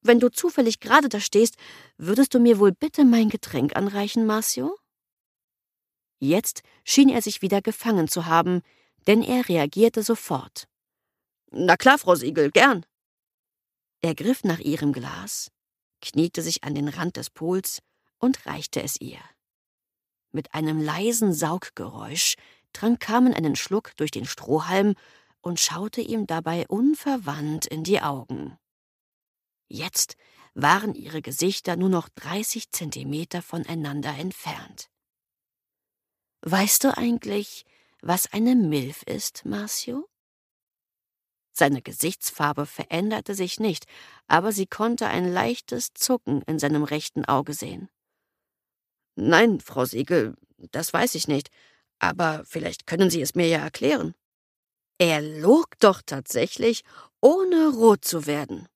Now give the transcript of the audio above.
Wenn du zufällig gerade da stehst, würdest du mir wohl bitte mein Getränk anreichen, Marcio?« Jetzt schien er sich wieder gefangen zu haben, denn er reagierte sofort. »Na klar, Frau Siegel, gern.« Er griff nach ihrem Glas, kniete sich an den Rand des Pools und reichte es ihr. Mit einem leisen Sauggeräusch trank Carmen einen Schluck durch den Strohhalm und schaute ihm dabei unverwandt in die Augen. Jetzt waren ihre Gesichter nur noch 30 Zentimeter voneinander entfernt. »Weißt du eigentlich, was eine Milf ist, Marcio?« Seine Gesichtsfarbe veränderte sich nicht, aber sie konnte ein leichtes Zucken in seinem rechten Auge sehen. »Nein, Frau Siegel, das weiß ich nicht, aber vielleicht können Sie es mir ja erklären.« Er log doch tatsächlich, ohne rot zu werden.